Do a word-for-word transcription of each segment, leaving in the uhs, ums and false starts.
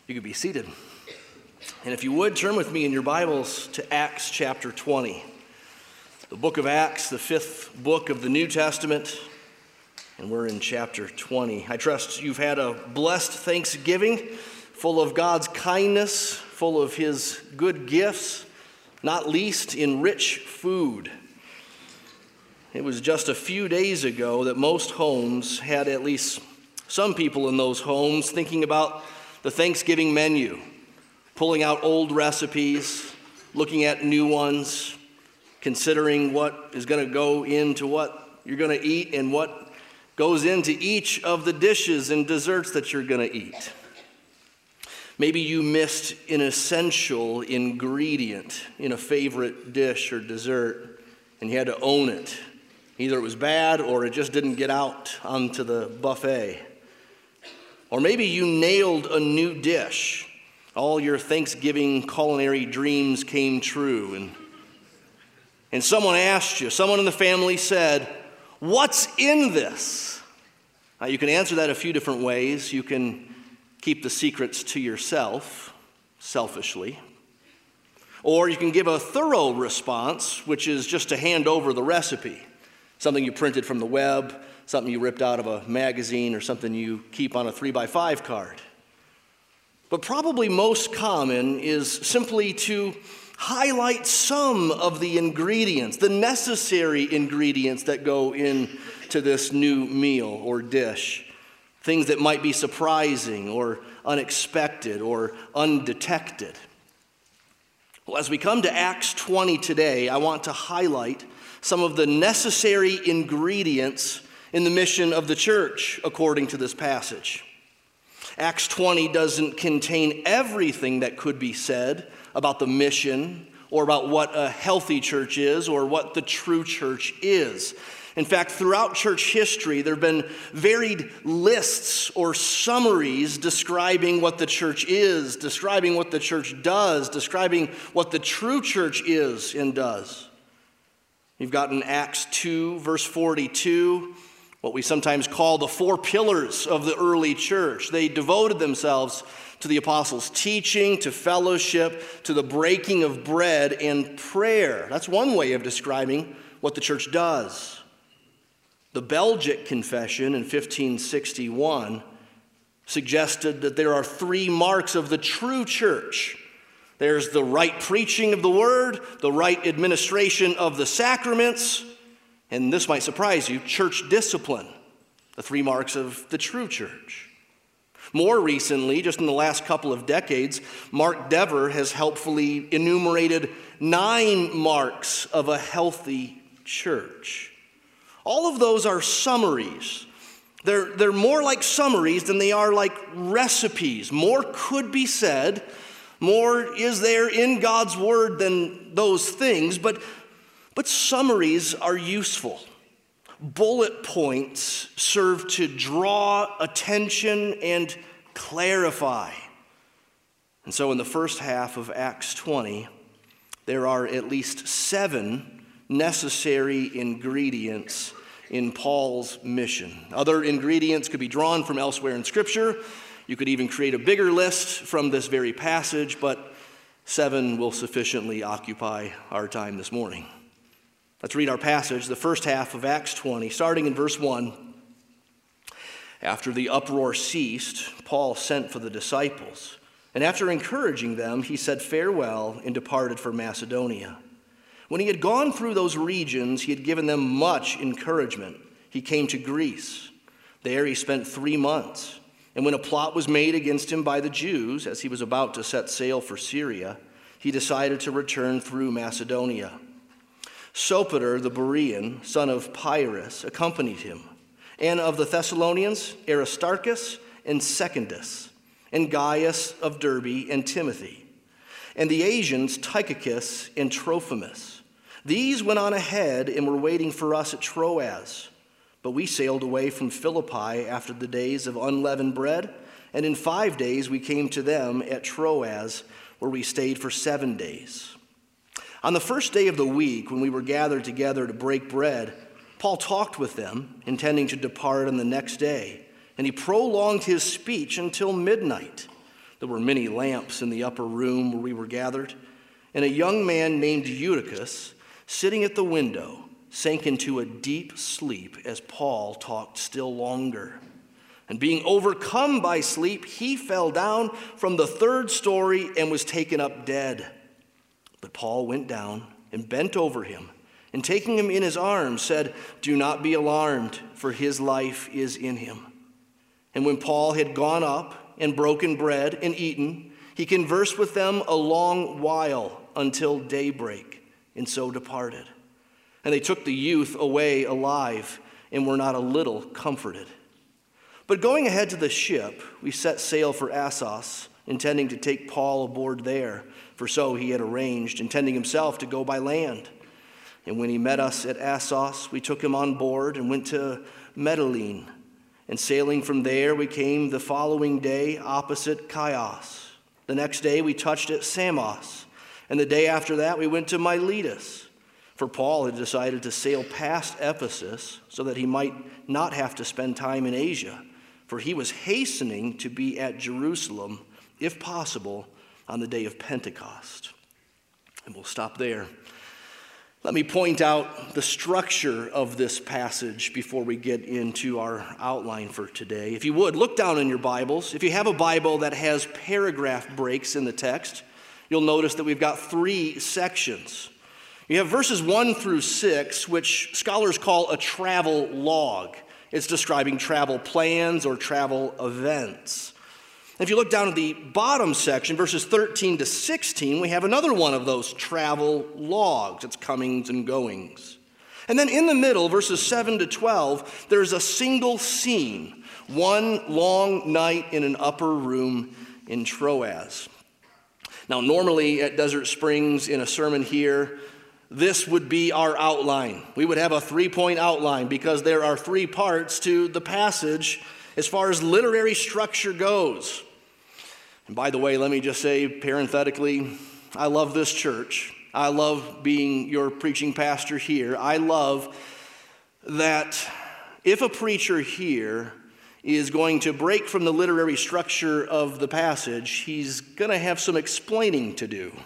You could be seated. And if you would, turn with me in your Bibles to Acts chapter twenty. The book of Acts, the fifth book of the New Testament, and we're in chapter twenty. I trust you've had a blessed Thanksgiving, full of God's kindness, full of His good gifts, not least in rich food. It was just a few days ago that most homes had at least some people in those homes thinking about the Thanksgiving menu, pulling out old recipes, looking at new ones, considering what is going to go into what you're going to eat and what goes into each of the dishes and desserts that you're going to eat. Maybe you missed an essential ingredient in a favorite dish or dessert, and you had to own it. Either it was bad or it just didn't get out onto the buffet. Or maybe you nailed a new dish. All your Thanksgiving culinary dreams came true. And, and someone asked you, someone in the family said, "What's in this?" Now, you can answer that a few different ways. You can keep the secrets to yourself, selfishly. Or you can give a thorough response, which is just to hand over the recipe. Something you printed from the web, something you ripped out of a magazine, or something you keep on a three by five card. But probably most common is simply to highlight some of the ingredients, the necessary ingredients that go into this new meal or dish. Things that might be surprising or unexpected or undetected. Well, as we come to Acts twenty today, I want to highlight some of the necessary ingredients in the mission of the church, according to this passage. Acts twenty doesn't contain everything that could be said about the mission or about what a healthy church is or what the true church is. In fact, throughout church history, there have been varied lists or summaries describing what the church is, describing what the church does, describing what the true church is and does. You've got in Acts two, verse forty-two, what we sometimes call the four pillars of the early church. They devoted themselves to the apostles' teaching, to fellowship, to the breaking of bread and prayer. That's one way of describing what the church does. The Belgic Confession in fifteen sixty-one suggested that there are three marks of the true church. There's the right preaching of the word, the right administration of the sacraments, and this might surprise you, church discipline, the three marks of the true church. More recently, just in the last couple of decades, Mark Dever has helpfully enumerated nine marks of a healthy church. All of those are summaries. They're, they're more like summaries than they are like recipes. More could be said. More is there in God's word than those things, but, but summaries are useful. Bullet points serve to draw attention and clarify. And so in the first half of Acts twenty, there are at least seven necessary ingredients in Paul's mission. Other ingredients could be drawn from elsewhere in Scripture. You could even create a bigger list from this very passage, but seven will sufficiently occupy our time this morning. Let's read our passage, the first half of Acts twenty, starting in verse one. After the uproar ceased, Paul sent for the disciples, and after encouraging them, he said farewell and departed for Macedonia. When he had gone through those regions, he had given them much encouragement. He came to Greece. There he spent three months. And when a plot was made against him by the Jews, as he was about to set sail for Syria, he decided to return through Macedonia. Sopater the Berean, son of Pyrrhus, accompanied him, and of the Thessalonians, Aristarchus and Secundus, and Gaius of Derbe and Timothy, and the Asians, Tychicus and Trophimus. These went on ahead and were waiting for us at Troas. But we sailed away from Philippi after the days of unleavened bread, and in five days we came to them at Troas, where we stayed for seven days. On the first day of the week, when we were gathered together to break bread, Paul talked with them, intending to depart on the next day, and he prolonged his speech until midnight. There were many lamps in the upper room where we were gathered, and a young man named Eutychus, sitting at the window, sank into a deep sleep as Paul talked still longer. And being overcome by sleep, he fell down from the third story and was taken up dead. But Paul went down and bent over him, and taking him in his arms, said, "Do not be alarmed, for his life is in him." And when Paul had gone up and broken bread and eaten, he conversed with them a long while until daybreak, and so departed. And they took the youth away alive and were not a little comforted. But going ahead to the ship, we set sail for Assos, intending to take Paul aboard there, for so he had arranged, intending himself to go by land. And when he met us at Assos, we took him on board and went to Mytilene. And sailing from there, we came the following day opposite Chios. The next day, we touched at Samos. And the day after that, we went to Miletus. For Paul had decided to sail past Ephesus so that he might not have to spend time in Asia, for he was hastening to be at Jerusalem, if possible, on the day of Pentecost. And we'll stop there. Let me point out the structure of this passage before we get into our outline for today. If you would, look down in your Bibles. If you have a Bible that has paragraph breaks in the text, you'll notice that we've got three sections. You have verses one through six, which scholars call a travel log. It's describing travel plans or travel events. If you look down at the bottom section, verses thirteen to sixteen, we have another one of those travel logs. It's comings and goings. And then in the middle, verses seven to twelve, there's a single scene, one long night in an upper room in Troas. Now, normally at Desert Springs in a sermon here, this would be our outline. We would have a three-point outline because there are three parts to the passage as far as literary structure goes. And by the way, let me just say parenthetically, I love this church. I love being your preaching pastor here. I love that if a preacher here is going to break from the literary structure of the passage, he's going to have some explaining to do.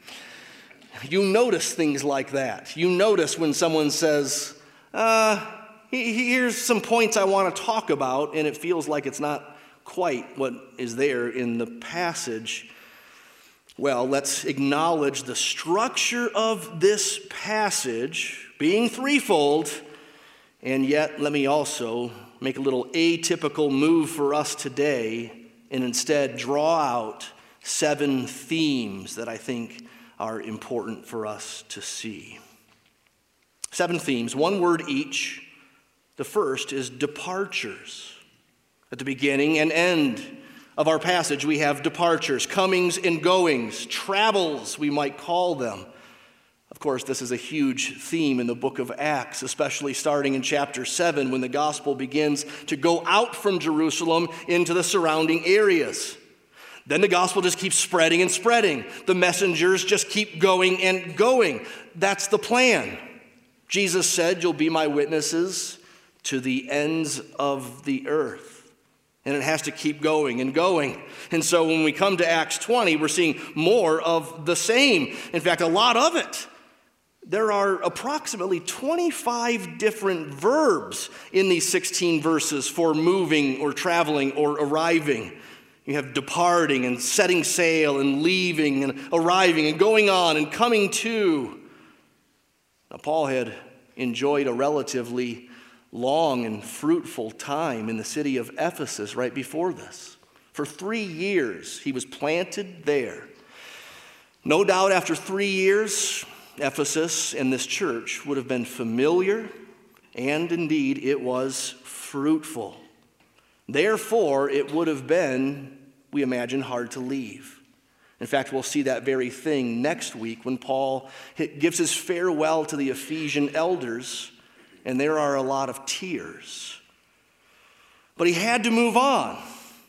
You notice things like that. You notice when someone says, uh, here's some points I want to talk about, and it feels like it's not quite what is there in the passage. Well, let's acknowledge the structure of this passage being threefold, and yet let me also make a little atypical move for us today and instead draw out seven themes that I think are important for us to see. Seven themes, one word each. The first is departures. At the beginning and end of our passage, we have departures, comings and goings, travels, we might call them. Of course, this is a huge theme in the book of Acts, especially starting in chapter seven when the gospel begins to go out from Jerusalem into the surrounding areas. Then the gospel just keeps spreading and spreading. The messengers just keep going and going. That's the plan. Jesus said, "You'll be my witnesses to the ends of the earth." And it has to keep going and going. And so when we come to Acts twenty, we're seeing more of the same. In fact, a lot of it. There are approximately twenty-five different verbs in these sixteen verses for moving or traveling or arriving. You have departing and setting sail and leaving and arriving and going on and coming to. Now, Paul had enjoyed a relatively long and fruitful time in the city of Ephesus right before this. For three years, he was planted there. No doubt after three years, Ephesus and this church would have been familiar, and indeed it was fruitful. Therefore, it would have been, we imagine, hard to leave. In fact, we'll see that very thing next week when Paul gives his farewell to the Ephesian elders, and there are a lot of tears. But he had to move on.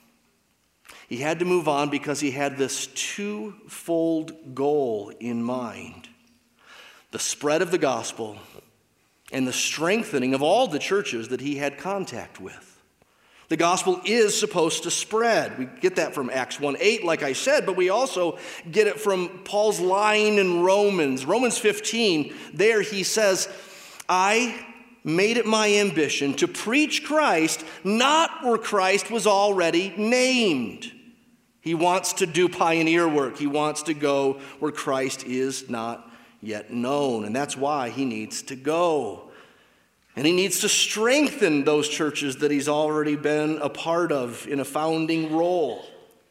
He had to move on because he had this twofold goal in mind: the spread of the gospel and the strengthening of all the churches that he had contact with. The gospel is supposed to spread. We get that from Acts one eight, like I said, but we also get it from Paul's line in Romans. Romans fifteen, there he says, I made it my ambition to preach Christ, not where Christ was already named. He wants to do pioneer work. He wants to go where Christ is not yet known, and that's why he needs to go. And he needs to strengthen those churches that he's already been a part of in a founding role.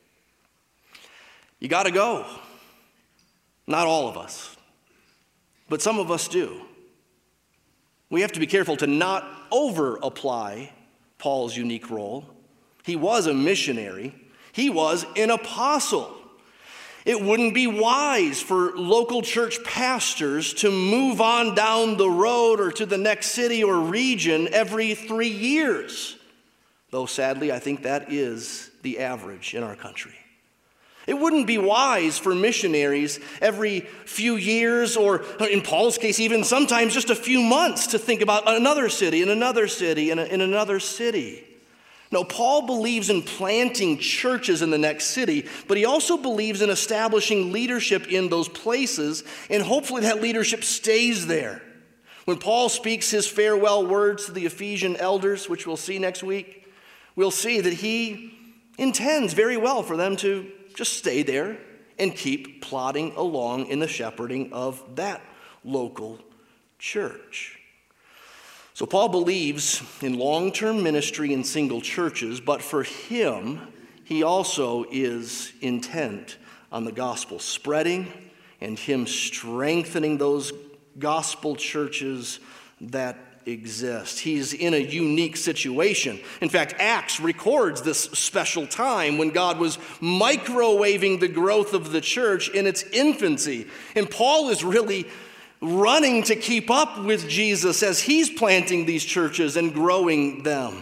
You got to go. Not all of us, but some of us do. We have to be careful to not over-apply Paul's unique role. He was a missionary. He was an apostle. It wouldn't be wise for local church pastors to move on down the road or to the next city or region every three years. Though sadly, I think that is the average in our country. It wouldn't be wise for missionaries every few years, or in Paul's case, even sometimes just a few months, to think about another city and another city and in another city. No, Paul believes in planting churches in the next city, but he also believes in establishing leadership in those places, and hopefully that leadership stays there. When Paul speaks his farewell words to the Ephesian elders, which we'll see next week, we'll see that he intends very well for them to just stay there and keep plodding along in the shepherding of that local church. So Paul believes in long-term ministry in single churches, but for him, he also is intent on the gospel spreading and him strengthening those gospel churches that exist. He's in a unique situation. In fact, Acts records this special time when God was microwaving the growth of the church in its infancy. And Paul is really running to keep up with Jesus as he's planting these churches and growing them.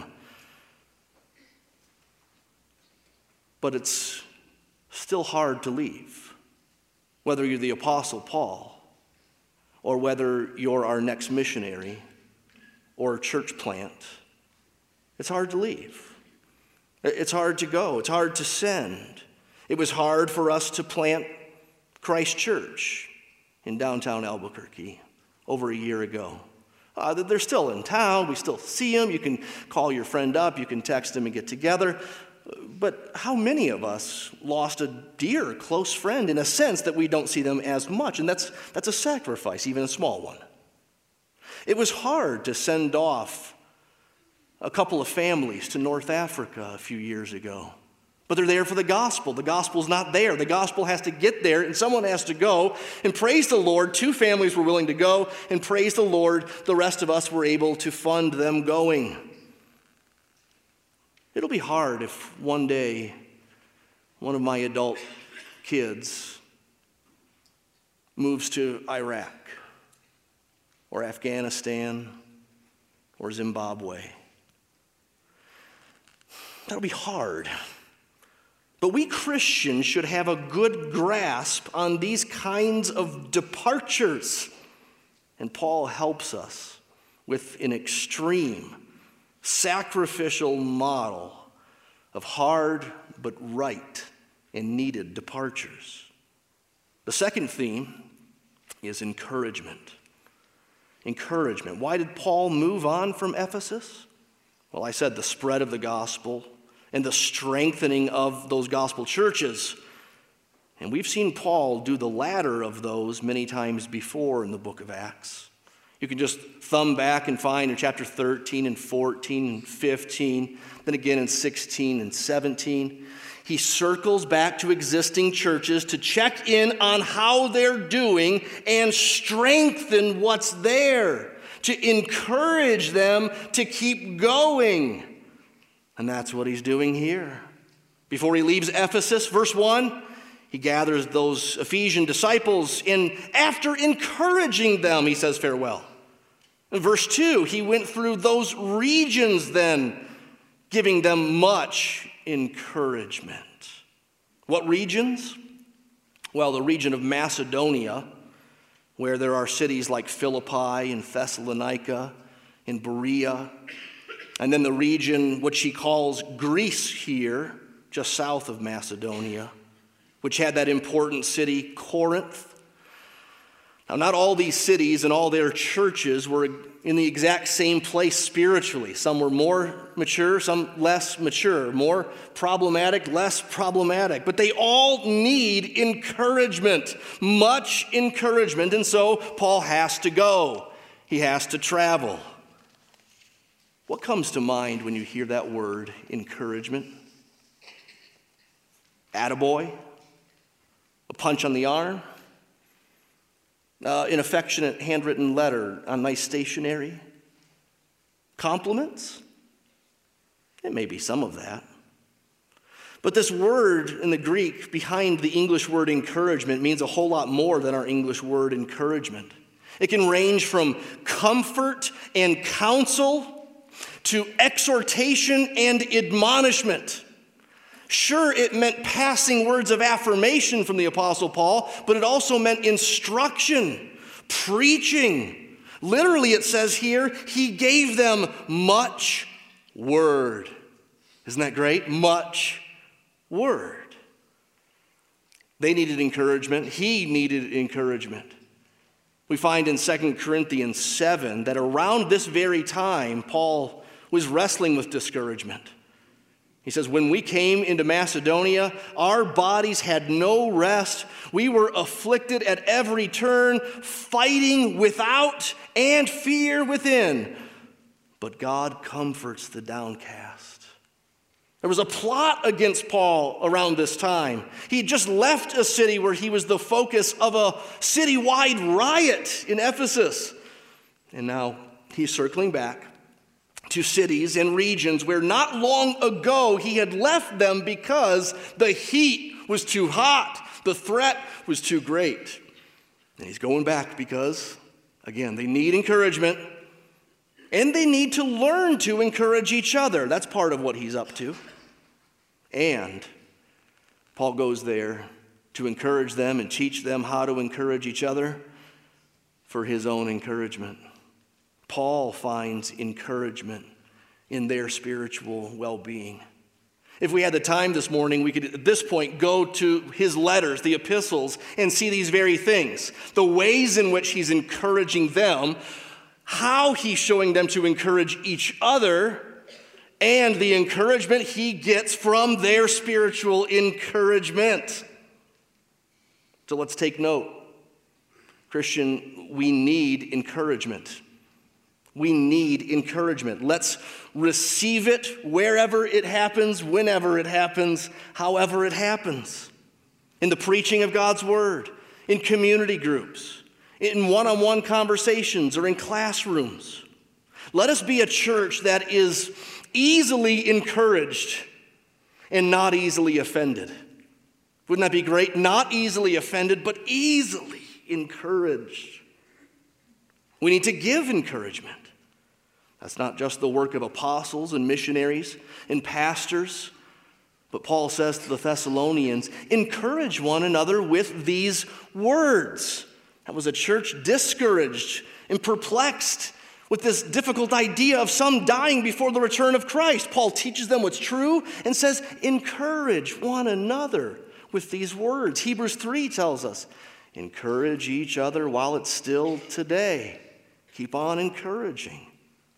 But it's still hard to leave, whether you're the Apostle Paul or whether you're our next missionary or church plant. It's hard to leave. It's hard to go. It's hard to send. It was hard for us to plant Christ Church in downtown Albuquerque over a year ago. Uh, they're still in town. We still see them. You can call your friend up. You can text them and get together. But how many of us lost a dear, close friend in a sense that we don't see them as much? And that's, that's a sacrifice, even a small one. It was hard to send off a couple of families to North Africa a few years ago. But they're there for the gospel. The gospel's not there. The gospel has to get there, and someone has to go. And praise the Lord, two families were willing to go, and praise the Lord, the rest of us were able to fund them going. It'll be hard if one day one of my adult kids moves to Iraq or Afghanistan or Zimbabwe. That'll be hard. But we Christians should have a good grasp on these kinds of departures. And Paul helps us with an extreme, sacrificial model of hard but right and needed departures. The second theme is encouragement. Encouragement. Why did Paul move on from Ephesus? Well, I said the spread of the gospel and the strengthening of those gospel churches. And we've seen Paul do the latter of those many times before in the book of Acts. You can just thumb back and find in chapter thirteen and fourteen and fifteen, then again in sixteen and seventeen. He circles back to existing churches to check in on how they're doing and strengthen what's there, to encourage them to keep going. And that's what he's doing here. Before he leaves Ephesus, verse one, he gathers those Ephesian disciples, and after encouraging them, he says farewell. In verse two, he went through those regions then, giving them much encouragement. What regions? Well, the region of Macedonia, where there are cities like Philippi and Thessalonica and Berea, And then the region, which he calls Greece here, just south of Macedonia, which had that important city, Corinth. Now, not all these cities and all their churches were in the exact same place spiritually. Some were more mature, some less mature, more problematic, less problematic. But they all need encouragement, much encouragement. And so Paul has to go. He has to travel. What comes to mind when you hear that word, encouragement? Attaboy? A punch on the arm? Uh, an affectionate handwritten letter on nice stationery? Compliments? It may be some of that. But this word in the Greek behind the English word encouragement means a whole lot more than our English word encouragement. It can range from comfort and counsel to exhortation and admonishment. Sure, it meant passing words of affirmation from the Apostle Paul, but it also meant instruction, preaching. Literally, it says here, he gave them much word. Isn't that great? Much word. They needed encouragement. He needed encouragement. We find in Second Corinthians seven that around this very time, Paul was wrestling with discouragement. He says, when we came into Macedonia, our bodies had no rest. We were afflicted at every turn, fighting without and fear within. But God comforts the downcast. There was a plot against Paul around this time. He had just left a city where he was the focus of a citywide riot in Ephesus. And now he's circling back to cities and regions where not long ago he had left them because the heat was too hot, the threat was too great. And he's going back because, again, they need encouragement and they need to learn to encourage each other. That's part of what he's up to. And Paul goes there to encourage them and teach them how to encourage each other for his own encouragement. Paul finds encouragement in their spiritual well-being. If we had the time this morning, we could at this point go to his letters, the epistles, and see these very things. The ways in which he's encouraging them, how he's showing them to encourage each other, and the encouragement he gets from their spiritual encouragement. So let's take note. Christian, we need encouragement. We need encouragement. Let's receive it wherever it happens, whenever it happens, however it happens. In the preaching of God's word, in community groups, in one-on-one conversations, or in classrooms. Let us be a church that is easily encouraged and not easily offended. Wouldn't that be great? Not easily offended, but easily encouraged. We need to give encouragement. That's not just the work of apostles and missionaries and pastors, but Paul says to the Thessalonians, encourage one another with these words. That was a church discouraged and perplexed with this difficult idea of some dying before the return of Christ. Paul teaches them what's true and says, encourage one another with these words. Hebrews three tells us, encourage each other while it's still today. Keep on encouraging.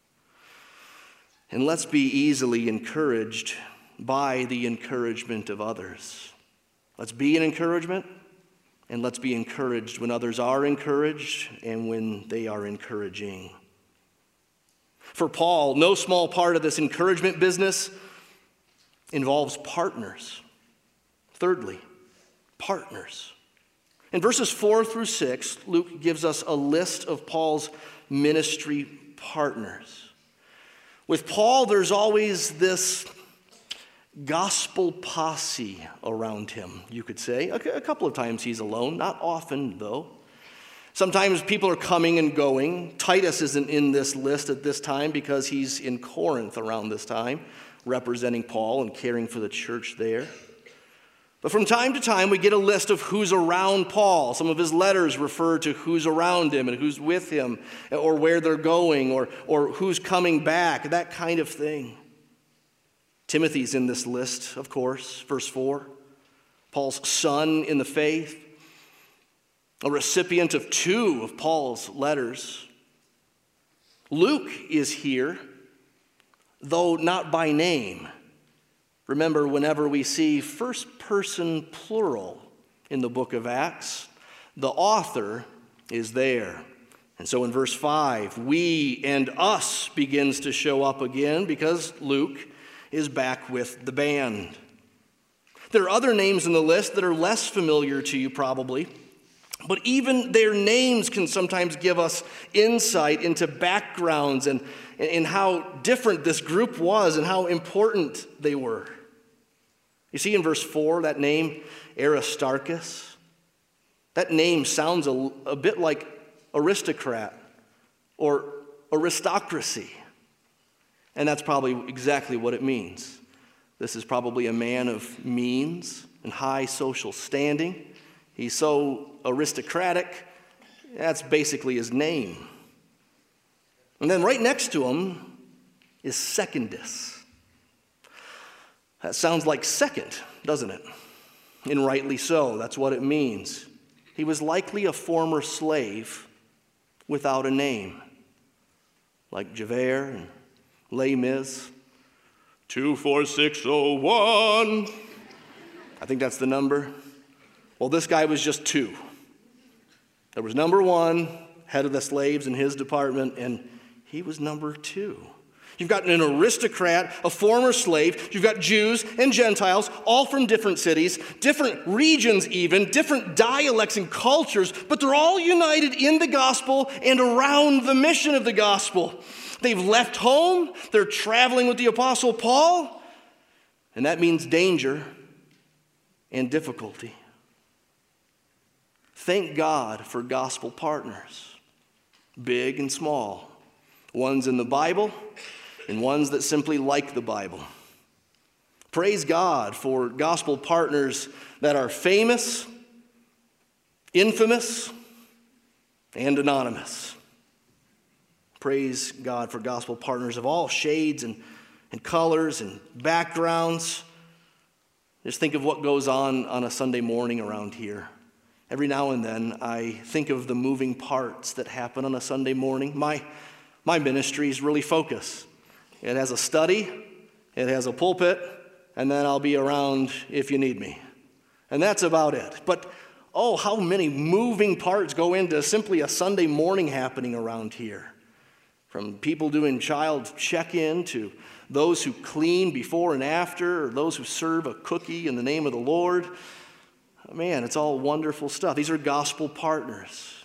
And let's be easily encouraged by the encouragement of others. Let's be an encouragement, and let's be encouraged when others are encouraged and when they are encouraging. For Paul, no small part of this encouragement business involves partners. Thirdly, partners. In verses four through six, Luke gives us a list of Paul's ministry partners. With Paul, there's always this gospel posse around him, you could say. A couple of times he's alone, not often though. Sometimes people are coming and going. Titus isn't in this list at this time because he's in Corinth around this time, representing Paul and caring for the church there. But from time to time, we get a list of who's around Paul. Some of his letters refer to who's around him and who's with him, or where they're going, or, or who's coming back, that kind of thing. Timothy's in this list, of course, verse four. Paul's son in the faith, a recipient of two of Paul's letters. Luke is here, though not by name. Remember, whenever we see first person plural in the book of Acts, the author is there. And so in verse five, we and us begins to show up again because Luke is back with the band. There are other names in the list that are less familiar to you probably, but even their names can sometimes give us insight into backgrounds and, and how different this group was and how important they were. You see in verse four, that name, Aristarchus, that name sounds a, a bit like aristocrat or aristocracy. And that's probably exactly what it means. This is probably a man of means and high social standing. He's so aristocratic, that's basically his name. And then right next to him is Secundus. That sounds like second, doesn't it? And rightly so, that's what it means. He was likely a former slave without a name, like Javert and Les Mis. two four six oh one. I think that's the number. Well, this guy was just two. There was number one, head of the slaves in his department, and he was number two. You've got an aristocrat, a former slave. You've got Jews and Gentiles, all from different cities, different regions even, different dialects and cultures, but they're all united in the gospel and around the mission of the gospel. They've left home. They're traveling with the Apostle Paul, and that means danger and difficulty. Thank God for gospel partners, big and small, ones in the Bible and ones that simply like the Bible. Praise God for gospel partners that are famous, infamous, and anonymous. Praise God for gospel partners of all shades and, and colors and backgrounds. Just think of what goes on on a Sunday morning around here. Every now and then I think of the moving parts that happen on a Sunday morning. My, my ministry is really focused. It has a study, it has a pulpit, and then I'll be around if you need me. And that's about it. But oh, how many moving parts go into simply a Sunday morning happening around here. From people doing child check-in to those who clean before and after, or those who serve a cookie in the name of the Lord. Man, it's all wonderful stuff. These are gospel partners.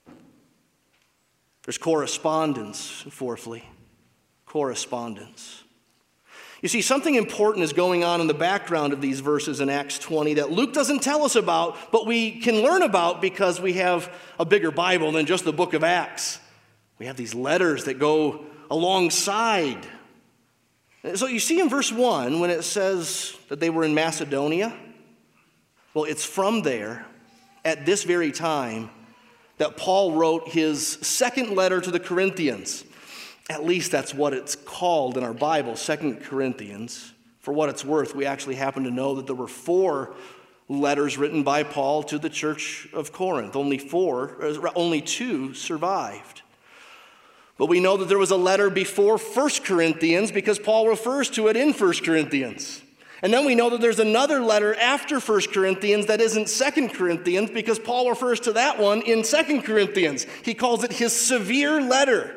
There's correspondence, fourthly. Correspondence. You see, something important is going on in the background of these verses in Acts twenty that Luke doesn't tell us about, but we can learn about because we have a bigger Bible than just the book of Acts. We have these letters that go alongside. So you see in verse one, when it says that they were in Macedonia, well, it's from there, at this very time, that Paul wrote his second letter to the Corinthians. At least that's what it's called in our Bible, Second Corinthians. For what it's worth, we actually happen to know that there were four letters written by Paul to the church of Corinth. Only four, only two survived. But we know that there was a letter before First Corinthians because Paul refers to it in First Corinthians. And then we know that there's another letter after First Corinthians that isn't Second Corinthians because Paul refers to that one in Second Corinthians. He calls it his severe letter.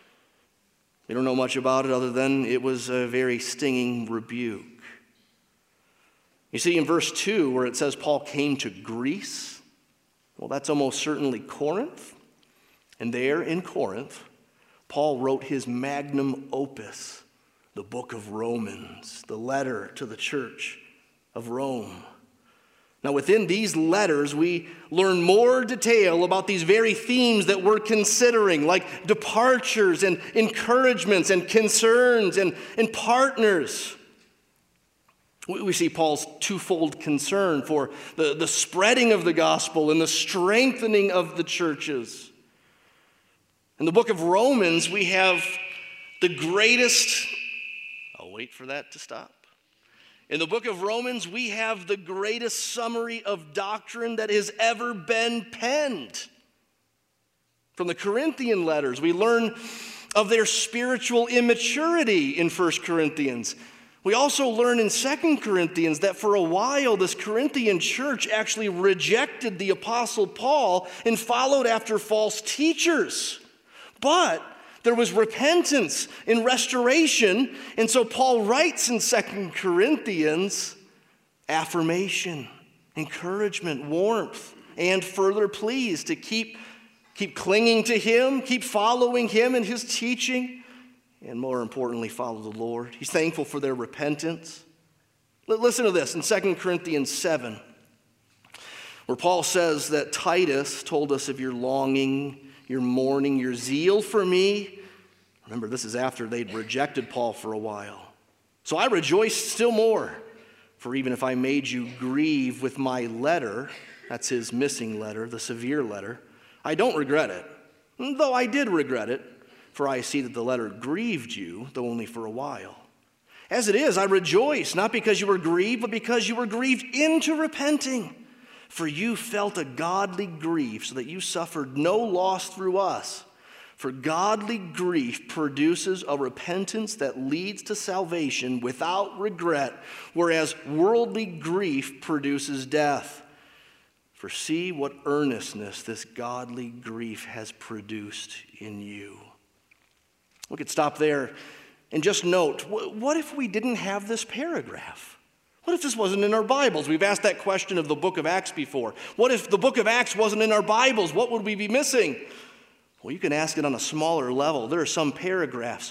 We don't know much about it other than it was a very stinging rebuke. You see in verse two where it says Paul came to Greece, well, that's almost certainly Corinth. And there in Corinth, Paul wrote his magnum opus, the book of Romans, the letter to the church of Rome. Now, within these letters, we learn more detail about these very themes that we're considering, like departures and encouragements and concerns and, and partners. We see Paul's twofold concern for the, the spreading of the gospel and the strengthening of the churches. In the book of Romans, we have the greatest, I'll wait for that to stop. In the book of Romans, we have the greatest summary of doctrine that has ever been penned. From the Corinthian letters, we learn of their spiritual immaturity in First Corinthians. We also learn in Second Corinthians that for a while this Corinthian church actually rejected the Apostle Paul and followed after false teachers. But there was repentance and restoration, and so Paul writes in Second Corinthians affirmation, encouragement, warmth, and further pleas to keep, keep clinging to him, keep following him and his teaching, and more importantly, follow the Lord. He's thankful for their repentance. Listen to this in Second Corinthians seven, where Paul says that Titus told us of your longing, your mourning, your zeal for me. Remember, this is after they'd rejected Paul for a while. So I rejoice still more, for even if I made you grieve with my letter, that's his missing letter, the severe letter, I don't regret it, though I did regret it. For I see that the letter grieved you, though only for a while. As it is, I rejoice, not because you were grieved, but because you were grieved into repenting. For you felt a godly grief, so that you suffered no loss through us. For godly grief produces a repentance that leads to salvation without regret, whereas worldly grief produces death. For see what earnestness this godly grief has produced in you. We could stop there and just note, what if we didn't have this paragraph? What if this wasn't in our Bibles? We've asked that question of the book of Acts before. What if the book of Acts wasn't in our Bibles? What would we be missing? Well, you can ask it on a smaller level. There are some paragraphs.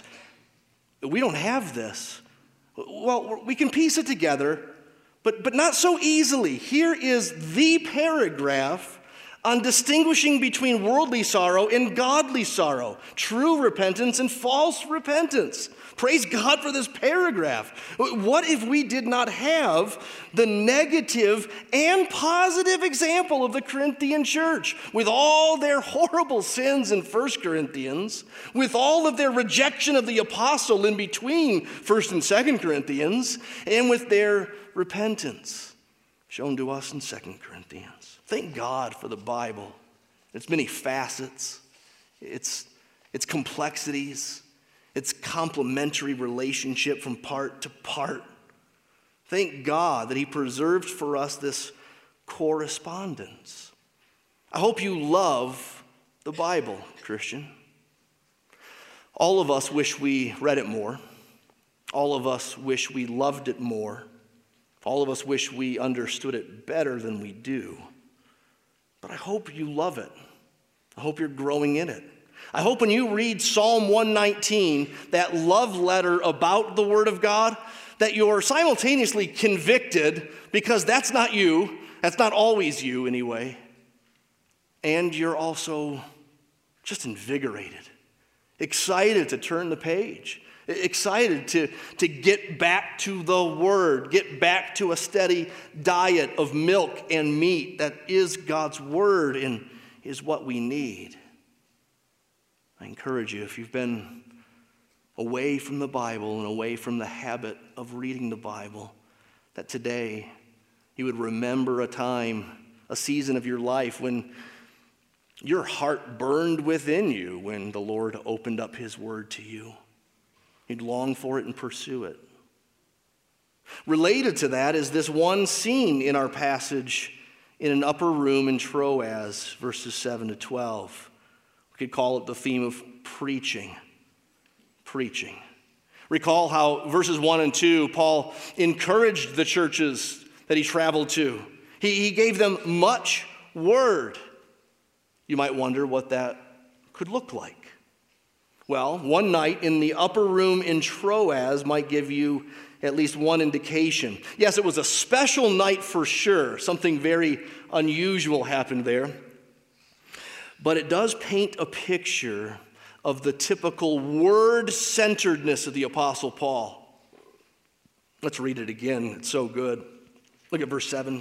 We don't have this. Well, we can piece it together, but, but not so easily. Here is the paragraph on distinguishing between worldly sorrow and godly sorrow, true repentance and false repentance. Praise God for this paragraph. What if we did not have the negative and positive example of the Corinthian church, with all their horrible sins in First Corinthians, with all of their rejection of the apostle in between First and Second Corinthians, and with their repentance shown to us in Second Corinthians. Thank God for the Bible. Its many facets, its, its complexities, its complementary relationship from part to part. Thank God that he preserved for us this correspondence. I hope you love the Bible, Christian. All of us wish we read it more. All of us wish we loved it more. All of us wish we understood it better than we do. But I hope you love it. I hope you're growing in it. I hope when you read Psalm one nineteen, that love letter about the Word of God, that you're simultaneously convicted, because that's not you. That's not always you anyway. And you're also just invigorated, excited to turn the page, excited to, to get back to the Word, get back to a steady diet of milk and meat that is God's Word and is what we need. I encourage you, if you've been away from the Bible and away from the habit of reading the Bible, that today you would remember a time, a season of your life when your heart burned within you when the Lord opened up his word to you. You'd long for it and pursue it. Related to that is this one scene in our passage in an upper room in Troas, verses seven to twelve. We could call it the theme of preaching. Preaching. Recall how verses one and two, Paul encouraged the churches that he traveled to. He, he gave them much word. You might wonder what that could look like. Well, one night in the upper room in Troas might give you at least one indication. Yes, it was a special night for sure. Something very unusual happened there. But it does paint a picture of the typical word-centeredness of the Apostle Paul. Let's read it again. It's so good. Look at verse seven.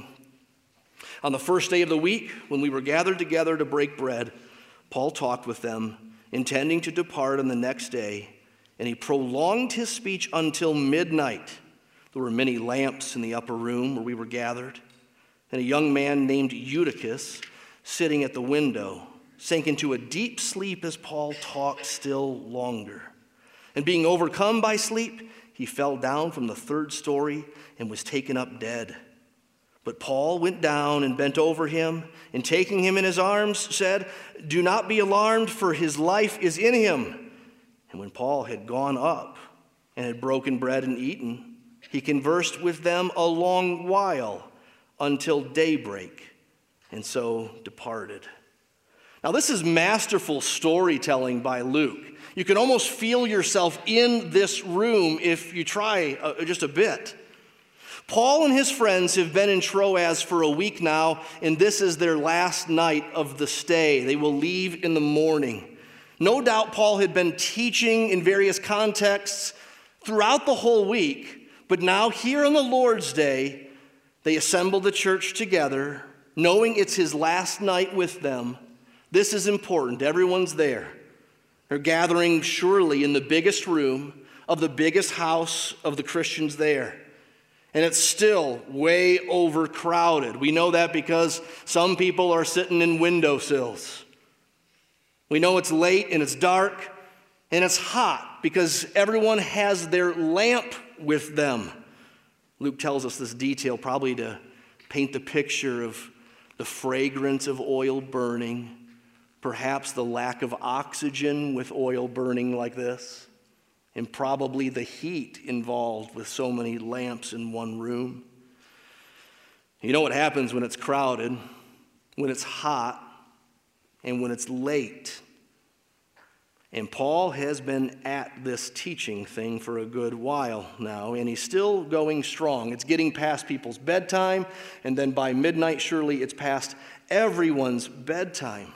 On the first day of the week, when we were gathered together to break bread, Paul talked with them, intending to depart on the next day, and he prolonged his speech until midnight. There were many lamps in the upper room where we were gathered, and a young man named Eutychus, sitting at the window, sank into a deep sleep as Paul talked still longer. And being overcome by sleep, he fell down from the third story and was taken up dead. But Paul went down and bent over him, and taking him in his arms, said, "Do not be alarmed, for his life is in him." And when Paul had gone up and had broken bread and eaten, he conversed with them a long while until daybreak, and so departed. Now, this is masterful storytelling by Luke. You can almost feel yourself in this room if you try uh, just a bit. Paul and his friends have been in Troas for a week now, and this is their last night of the stay. They will leave in the morning. No doubt Paul had been teaching in various contexts throughout the whole week, but now here on the Lord's Day, they assemble the church together, knowing it's his last night with them. This is important. Everyone's there. They're gathering surely in the biggest room of the biggest house of the Christians there. And it's still way overcrowded. We know that because some people are sitting in windowsills. We know it's late and it's dark and it's hot because everyone has their lamp with them. Luke tells us this detail probably to paint the picture of the fragrance of oil burning, perhaps the lack of oxygen with oil burning like this, and probably the heat involved with so many lamps in one room. You know what happens when it's crowded, when it's hot, and when it's late. And Paul has been at this teaching thing for a good while now, and he's still going strong. It's getting past people's bedtime, and then by midnight, surely it's past everyone's bedtime.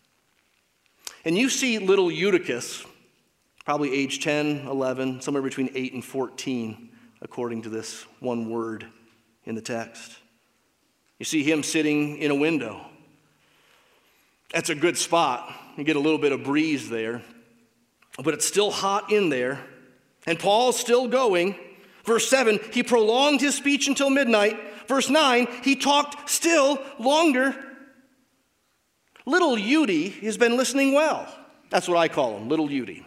And you see little Eutychus, probably age ten, eleven, somewhere between eight and fourteen, according to this one word in the text. You see him sitting in a window. That's a good spot. You get a little bit of breeze there. But it's still hot in there. And Paul's still going. Verse seven, he prolonged his speech until midnight. Verse nine, he talked still longer. Little Euty has been listening well. That's what I call him, little Euty.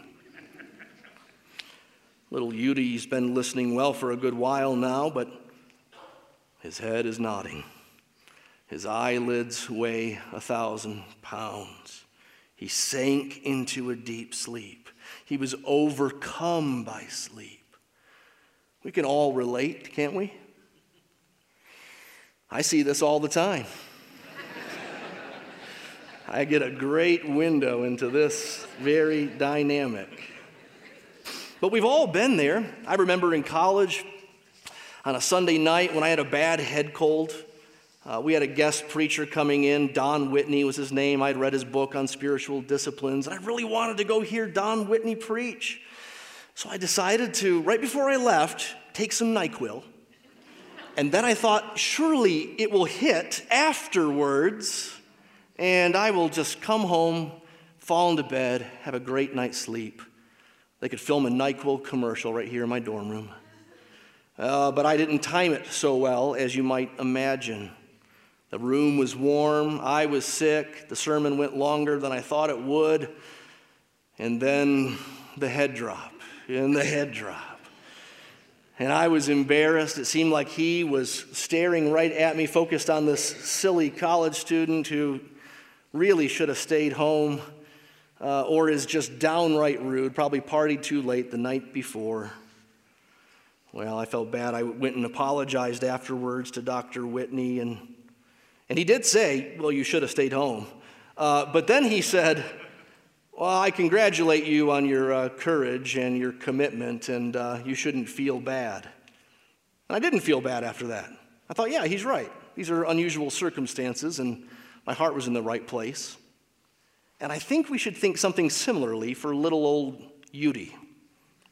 Little Euty's been listening well for a good while now, but his head is nodding. His eyelids weigh a thousand pounds. He sank into a deep sleep. He was overcome by sleep. We can all relate, can't we? I see this all the time. I get a great window into this very dynamic. But we've all been there. I remember in college on a Sunday night when I had a bad head cold. Uh, we had a guest preacher coming in. Don Whitney was his name. I'd read his book on spiritual disciplines, and I really wanted to go hear Don Whitney preach. So I decided to, right before I left, take some NyQuil. And then I thought, surely it will hit afterwards, and I will just come home, fall into bed, have a great night's sleep. They could film a NyQuil commercial right here in my dorm room. Uh, but I didn't time it so well as you might imagine. The room was warm, I was sick, the sermon went longer than I thought it would, and then the head drop, and the head drop. And I was embarrassed. It seemed like he was staring right at me, focused on this silly college student who really should have stayed home, uh, or is just downright rude, probably partied too late the night before. Well, I felt bad. I went and apologized afterwards to Doctor Whitney, and And he did say, well, you should have stayed home. Uh, but then he said, well, I congratulate you on your uh, courage and your commitment, and uh, you shouldn't feel bad. And I didn't feel bad after that. I thought, yeah, he's right. These are unusual circumstances, and my heart was in the right place. And I think we should think something similarly for little old Euty.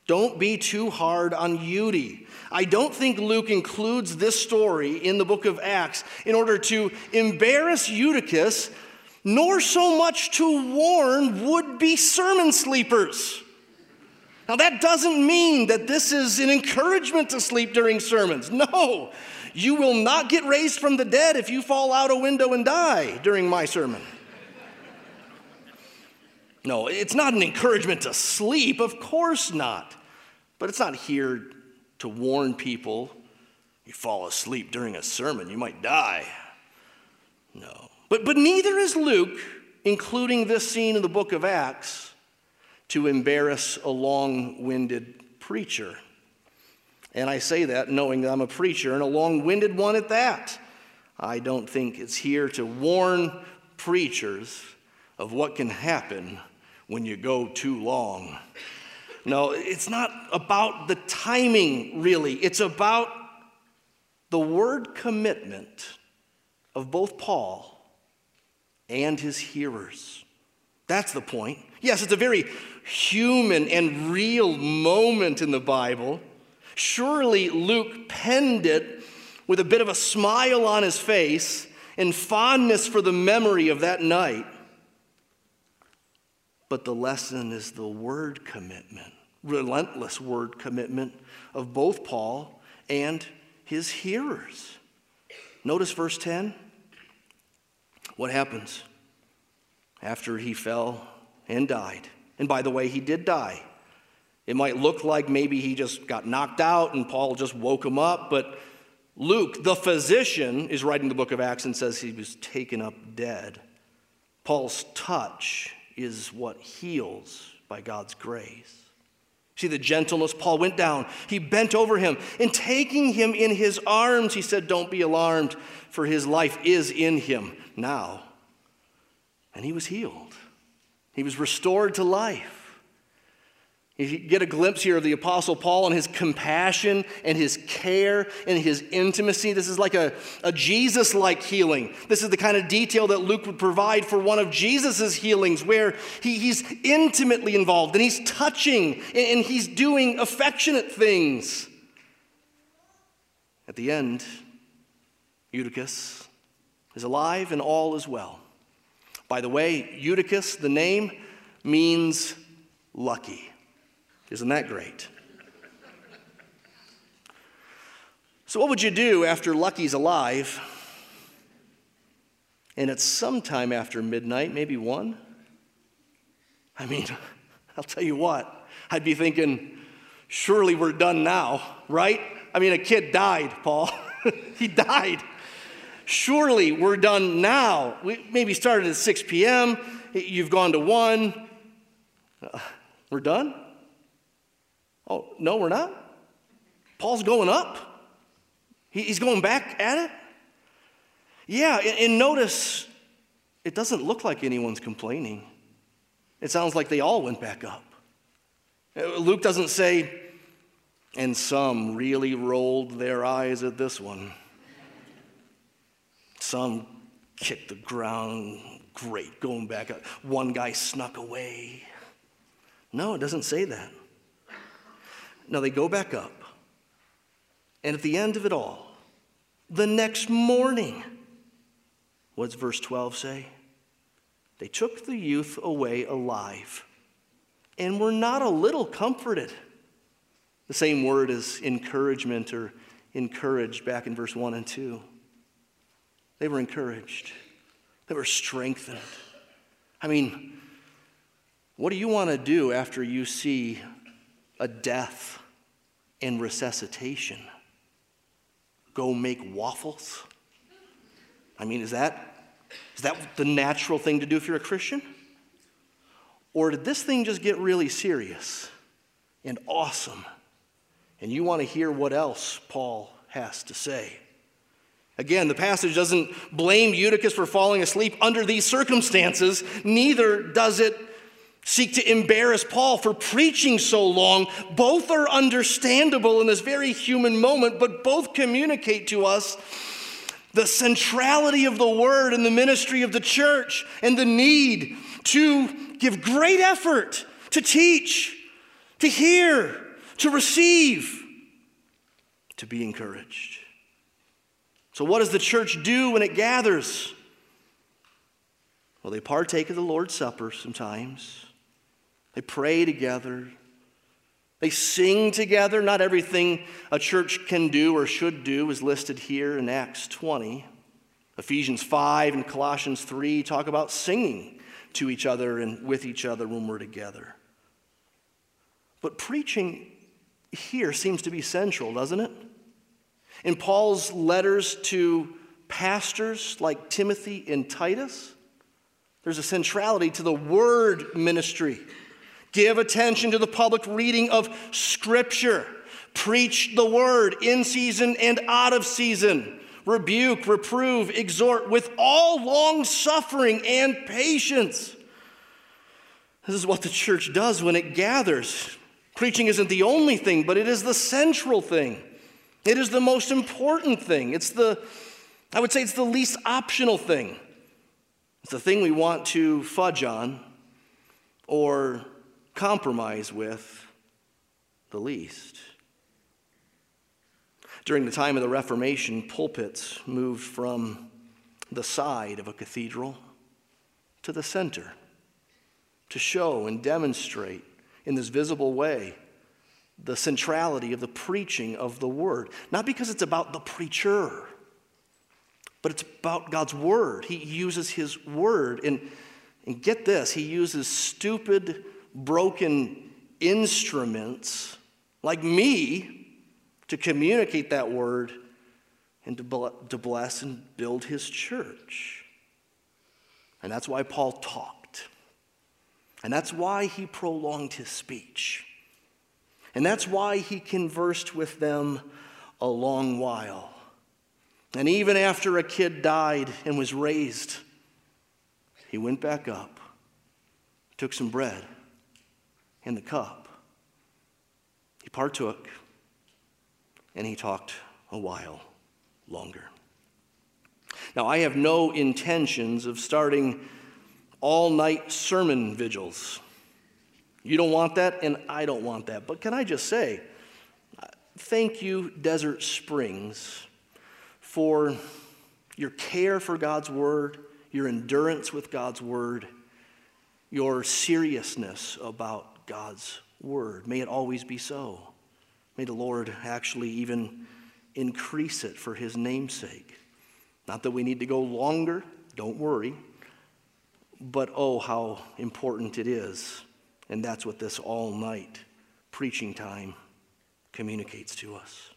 Don't be too hard on Euodia. I don't think Luke includes this story in the book of Acts in order to embarrass Eutychus, nor so much to warn would-be sermon sleepers. Now, that doesn't mean that this is an encouragement to sleep during sermons. No, you will not get raised from the dead if you fall out a window and die during my sermon. No, it's not an encouragement to sleep, of course not. But it's not here to warn people, you fall asleep during a sermon, you might die. No. But, but neither is Luke including this scene in the book of Acts to embarrass a long-winded preacher. And I say that knowing that I'm a preacher, and a long-winded one at that. I don't think it's here to warn preachers of what can happen when you go too long. No, it's not about the timing, really. It's about the word commitment of both Paul and his hearers. That's the point. Yes, it's a very human and real moment in the Bible. Surely Luke penned it with a bit of a smile on his face and fondness for the memory of that night. But the lesson is the word commitment, relentless word commitment of both Paul and his hearers. Notice verse ten. What happens after he fell and died? And by the way, he did die. It might look like maybe he just got knocked out and Paul just woke him up, but Luke, the physician, is writing the book of Acts and says he was taken up dead. Paul's touch is what heals by God's grace. See the gentleness? Paul went down. He bent over him. And taking him in his arms, he said, "Don't be alarmed, for his life is in him now." And he was healed. He was restored to life. You get a glimpse here of the Apostle Paul and his compassion and his care and his intimacy. This is like a, a Jesus-like healing. This is the kind of detail that Luke would provide for one of Jesus' healings, where he, he's intimately involved and he's touching and, and he's doing affectionate things. At the end, Eutychus is alive and all is well. By the way, Eutychus, the name, means lucky. Isn't that great? So what would you do after Lucky's alive and it's sometime after midnight, maybe one? I mean, I'll tell you what, I'd be thinking, surely we're done now, right? I mean, a kid died, Paul. He died. Surely we're done now. We maybe started at six p.m. You've gone to one. Uh, we're done? Oh, no, we're not. Paul's going up. He, he's going back at it. Yeah, and, and notice, it doesn't look like anyone's complaining. It sounds like they all went back up. Luke doesn't say, and some really rolled their eyes at this one. Some kicked the ground, great, going back up. One guy snuck away. No, it doesn't say that. No, they go back up. And at the end of it all, the next morning, what does verse twelve say? They took the youth away alive and were not a little comforted. The same word as encouragement or encouraged back in verse one and two. They were encouraged. They were strengthened. I mean, what do you want to do after you see a death and resuscitation? Go make waffles? I mean, is that, is that the natural thing to do if you're a Christian? Or did this thing just get really serious and awesome? And you want to hear what else Paul has to say? Again, the passage doesn't blame Eutychus for falling asleep under these circumstances. Neither does it seek to embarrass Paul for preaching so long. Both are understandable in this very human moment, but both communicate to us the centrality of the word and the ministry of the church and the need to give great effort to teach, to hear, to receive, to be encouraged. So what does the church do when it gathers? Well, they partake of the Lord's Supper sometimes. They pray together. They sing together. Not everything a church can do or should do is listed here in Acts twenty. Ephesians five and Colossians three talk about singing to each other and with each other when we're together. But preaching here seems to be central, doesn't it? In Paul's letters to pastors like Timothy and Titus, there's a centrality to the word ministry. Give attention to the public reading of Scripture. Preach the word in season and out of season. Rebuke, reprove, exhort with all long suffering and patience. This is what the church does when it gathers. Preaching isn't the only thing, but it is the central thing. It is the most important thing. It's the, I would say it's the least optional thing. It's the thing we want to fudge on or compromise with the least. During the time of the Reformation, pulpits moved from the side of a cathedral to the center to show and demonstrate in this visible way the centrality of the preaching of the word. Not because it's about the preacher, but it's about God's word. He uses his word. And, and get this, he uses stupid, broken instruments like me to communicate that word and to bless and build his church. And that's why Paul talked. And that's why he prolonged his speech. And that's why he conversed with them a long while. And even after a kid died and was raised, he went back up, took some bread and the cup. He partook, and he talked a while longer. Now, I have no intentions of starting all-night sermon vigils. You don't want that, and I don't want that. But can I just say, thank you, Desert Springs, for your care for God's word, your endurance with God's word, your seriousness about God's word. May it always be so. May the Lord actually even increase it for his name's sake. Not that we need to go longer, don't worry, but oh, how important it is. And that's what this all-night preaching time communicates to us.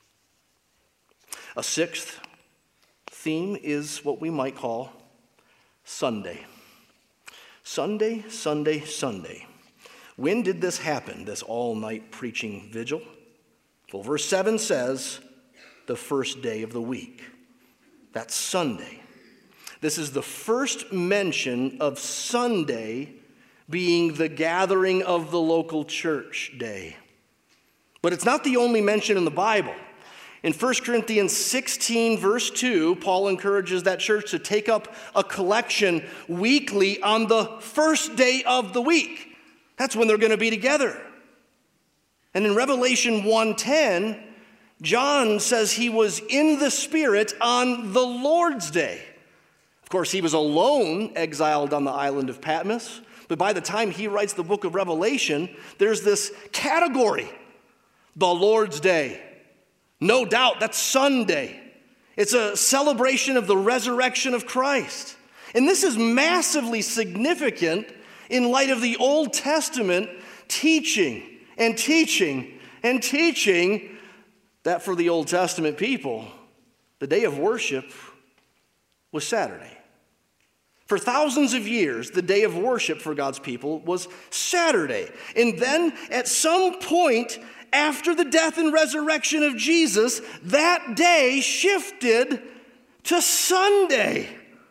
A sixth theme is what we might call Sunday. Sunday, Sunday, Sunday. When did this happen, this all-night preaching vigil? Well, verse seven says, the first day of the week. That's Sunday. This is the first mention of Sunday being the gathering of the local church day. But it's not the only mention in the Bible. In First Corinthians sixteen, verse two, Paul encourages that church to take up a collection weekly on the first day of the week. That's when they're going to be together. And in Revelation one ten, John says he was in the Spirit on the Lord's day. Of course, he was alone, exiled on the island of Patmos. But by the time he writes the book of Revelation, there's this category, the Lord's day. No doubt, that's Sunday. It's a celebration of the resurrection of Christ. And this is massively significant in light of the Old Testament teaching and teaching and teaching that for the Old Testament people, the day of worship was Saturday. For thousands of years, the day of worship for God's people was Saturday. And then at some point after the death and resurrection of Jesus, that day shifted to Sunday.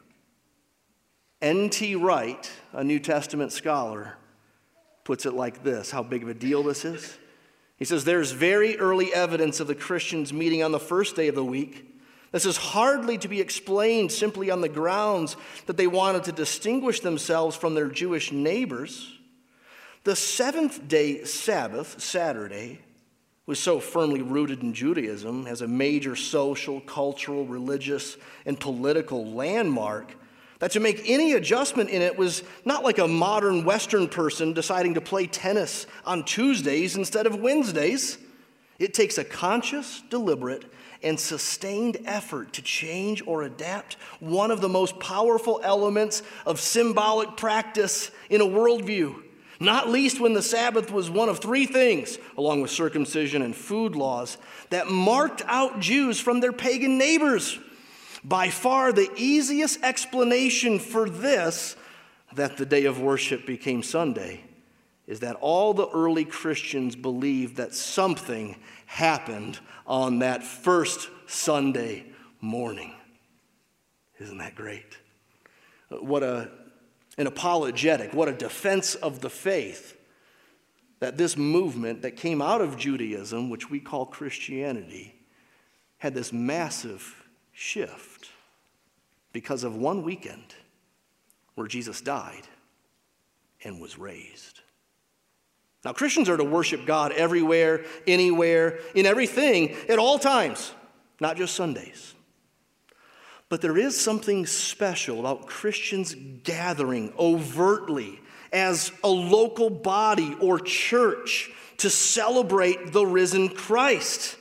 N T Wright, a New Testament scholar, puts it like this, how big of a deal this is. He says, there's very early evidence of the Christians meeting on the first day of the week. This is hardly to be explained simply on the grounds that they wanted to distinguish themselves from their Jewish neighbors. The seventh day Sabbath, Saturday, was so firmly rooted in Judaism as a major social, cultural, religious, and political landmark that to make any adjustment in it was not like a modern Western person deciding to play tennis on Tuesdays instead of Wednesdays. It takes a conscious, deliberate, and sustained effort to change or adapt one of the most powerful elements of symbolic practice in a worldview, not least when the Sabbath was one of three things, along with circumcision and food laws, that marked out Jews from their pagan neighbors. By far the easiest explanation for this, that the day of worship became Sunday, is that all the early Christians believed that something happened on that first Sunday morning. Isn't that great? What a, an apologetic, what a defense of the faith that this movement that came out of Judaism, which we call Christianity, had this massive shift because of one weekend where Jesus died and was raised. Now, Christians are to worship God everywhere, anywhere, in everything, at all times, not just Sundays. But there is something special about Christians gathering overtly as a local body or church to celebrate the risen Christ.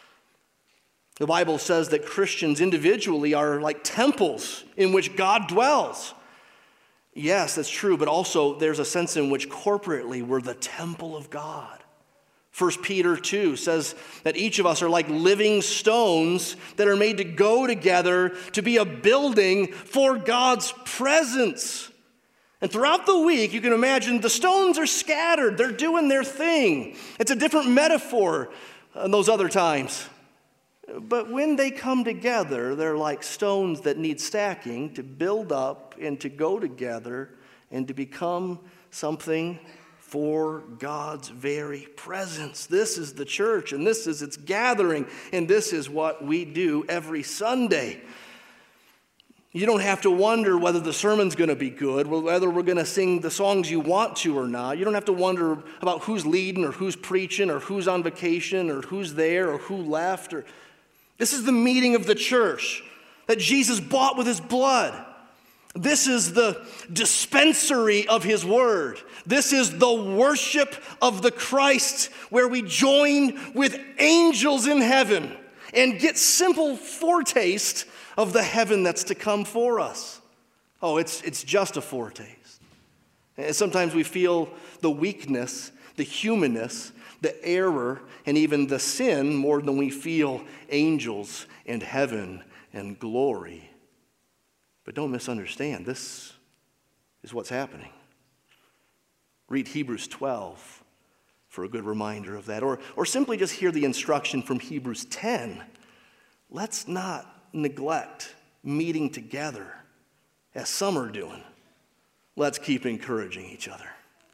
The Bible says that Christians individually are like temples in which God dwells. Yes, that's true, but also there's a sense in which corporately we're the temple of God. First Peter two says that each of us are like living stones that are made to go together to be a building for God's presence. And throughout the week, you can imagine the stones are scattered. They're doing their thing. It's a different metaphor than those other times. But when they come together, they're like stones that need stacking to build up and to go together and to become something for God's very presence. This is the church, and this is its gathering, and this is what we do every Sunday. You don't have to wonder whether the sermon's going to be good, whether we're going to sing the songs you want to or not. You don't have to wonder about who's leading or who's preaching or who's on vacation or who's there or who left. Or This is the meeting of the church that Jesus bought with his blood. This is the dispensary of his word. This is the worship of the Christ where we join with angels in heaven and get simple foretaste of the heaven that's to come for us. Oh, it's, it's just a foretaste. And sometimes we feel the weakness, the humanness, the error, and even the sin more than we feel angels and heaven and glory. But don't misunderstand, this is what's happening. Read Hebrews twelve for a good reminder of that. Or, or simply just hear the instruction from Hebrews ten. Let's not neglect meeting together as some are doing. Let's keep encouraging each other.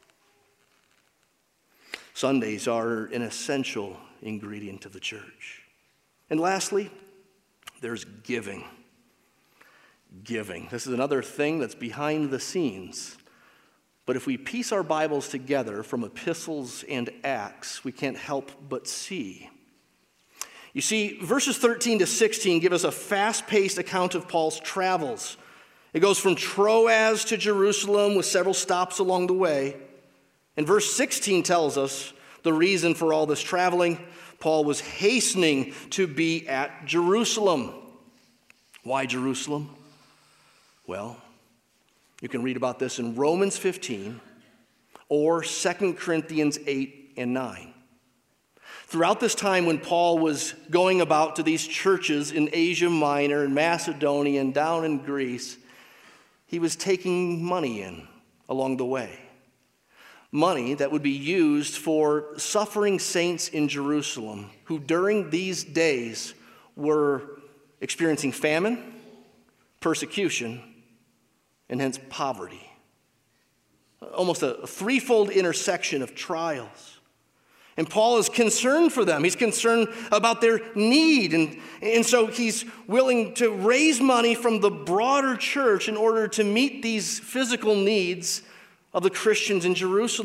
Sundays are an essential ingredient of the church. And lastly, there's giving. Giving. This is another thing that's behind the scenes. But if we piece our Bibles together from epistles and Acts, we can't help but see. You see, verses thirteen to sixteen give us a fast-paced account of Paul's travels. It goes from Troas to Jerusalem with several stops along the way. And verse sixteen tells us the reason for all this traveling. Paul was hastening to be at Jerusalem. Why Jerusalem? Well, you can read about this in Romans fifteen or Second Corinthians eight and nine. Throughout this time when Paul was going about to these churches in Asia Minor and Macedonia and down in Greece, he was taking money in along the way. Money that would be used for suffering saints in Jerusalem who during these days were experiencing famine, persecution, and hence poverty. Almost a threefold intersection of trials. And Paul is concerned for them. He's concerned about their need. And, and so he's willing to raise money from the broader church in order to meet these physical needs of the Christians in Jerusalem.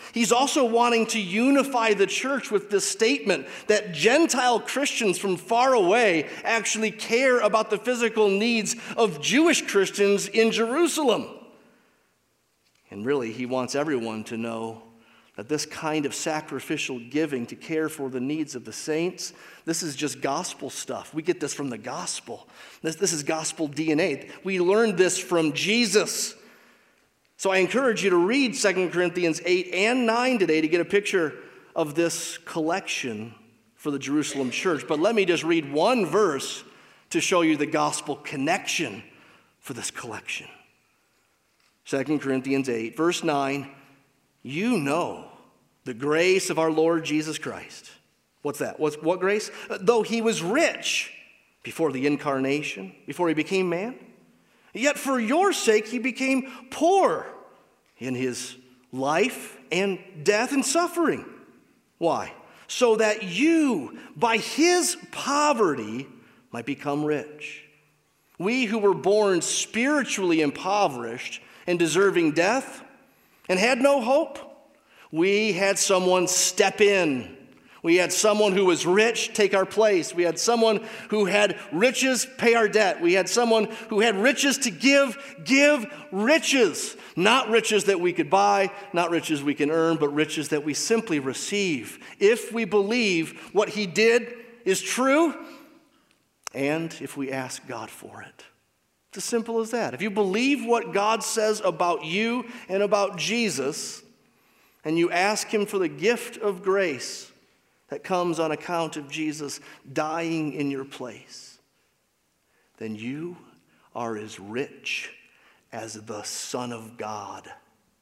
He's also wanting to unify the church with this statement that Gentile Christians from far away actually care about the physical needs of Jewish Christians in Jerusalem. And really, he wants everyone to know that this kind of sacrificial giving to care for the needs of the saints, this is just gospel stuff. We get this from the gospel. This, this is gospel D N A. We learned this from Jesus. So I encourage you to read Second Corinthians eight and nine today to get a picture of this collection for the Jerusalem church. But let me just read one verse to show you the gospel connection for this collection. Second Corinthians eight, verse nine, you know the grace of our Lord Jesus Christ. What's that? What's, what grace? Though he was rich before the incarnation, before he became man, yet for your sake he became poor in his life and death and suffering. Why? So that you, by his poverty, might become rich. We who were born spiritually impoverished and deserving death and had no hope, we had someone step in. We had someone who was rich take our place. We had someone who had riches pay our debt. We had someone who had riches to give, give riches. Not riches that we could buy, not riches we can earn, but riches that we simply receive. If we believe what he did is true, and if we ask God for it. It's as simple as that. If you believe what God says about you and about Jesus, and you ask him for the gift of grace that comes on account of Jesus dying in your place, then you are as rich as the Son of God.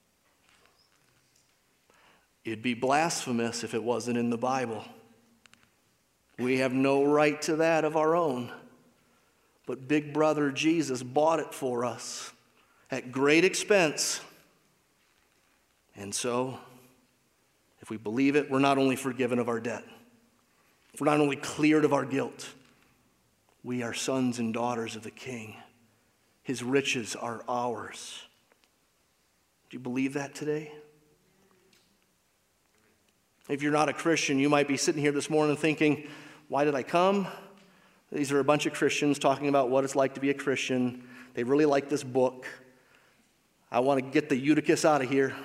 It'd be blasphemous if it wasn't in the Bible. We have no right to that of our own. But Big Brother Jesus bought it for us at great expense. And so, if we believe it, we're not only forgiven of our debt, we're not only cleared of our guilt, we are sons and daughters of the King. His riches are ours. Do you believe that today? If you're not a Christian, you might be sitting here this morning thinking, why did I come? These are a bunch of Christians talking about what it's like to be a Christian. They really like this book. I want to get the Eutychus out of here.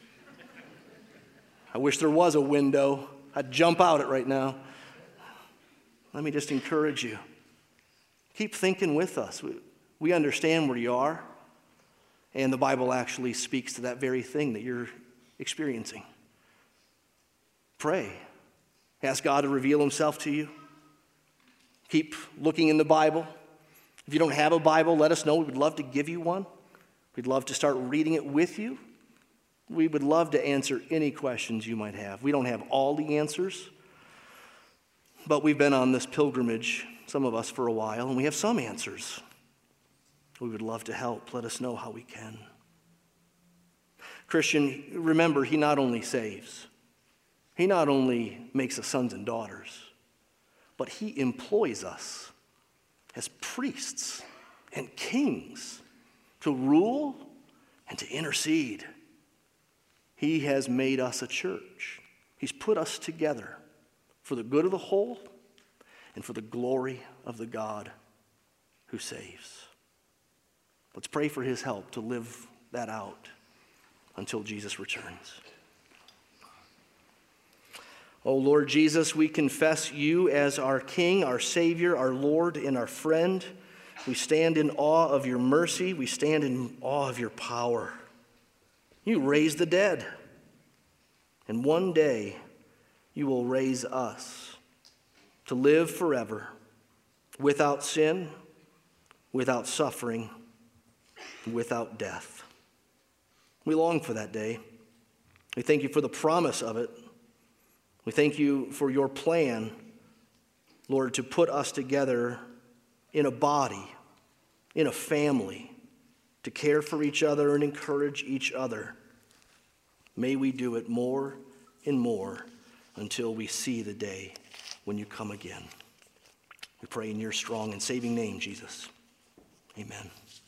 I wish there was a window. I'd jump out it right now. Let me just encourage you. Keep thinking with us. We, we understand where you are, and the Bible actually speaks to that very thing that you're experiencing. Pray. Ask God to reveal himself to you. Keep looking in the Bible. If you don't have a Bible, let us know. We would love to give you one. We'd love to start reading it with you. We would love to answer any questions you might have. We don't have all the answers, but we've been on this pilgrimage, some of us, for a while, and we have some answers. We would love to help. Let us know how we can. Christian, remember, he not only saves, he not only makes us sons and daughters, but he employs us as priests and kings to rule and to intercede. He has made us a church. He's put us together for the good of the whole and for the glory of the God who saves. Let's pray for his help to live that out until Jesus returns. Oh Lord Jesus, we confess you as our King, our Savior, our Lord, and our friend. We stand in awe of your mercy. We stand in awe of your power. You raise the dead, and one day you will raise us to live forever without sin, without suffering, without death. We long for that day. We thank you for the promise of it. We thank you for your plan, Lord, to put us together in a body, in a family, to care for each other and encourage each other. May we do it more and more until we see the day when you come again. We pray in your strong and saving name, Jesus. Amen.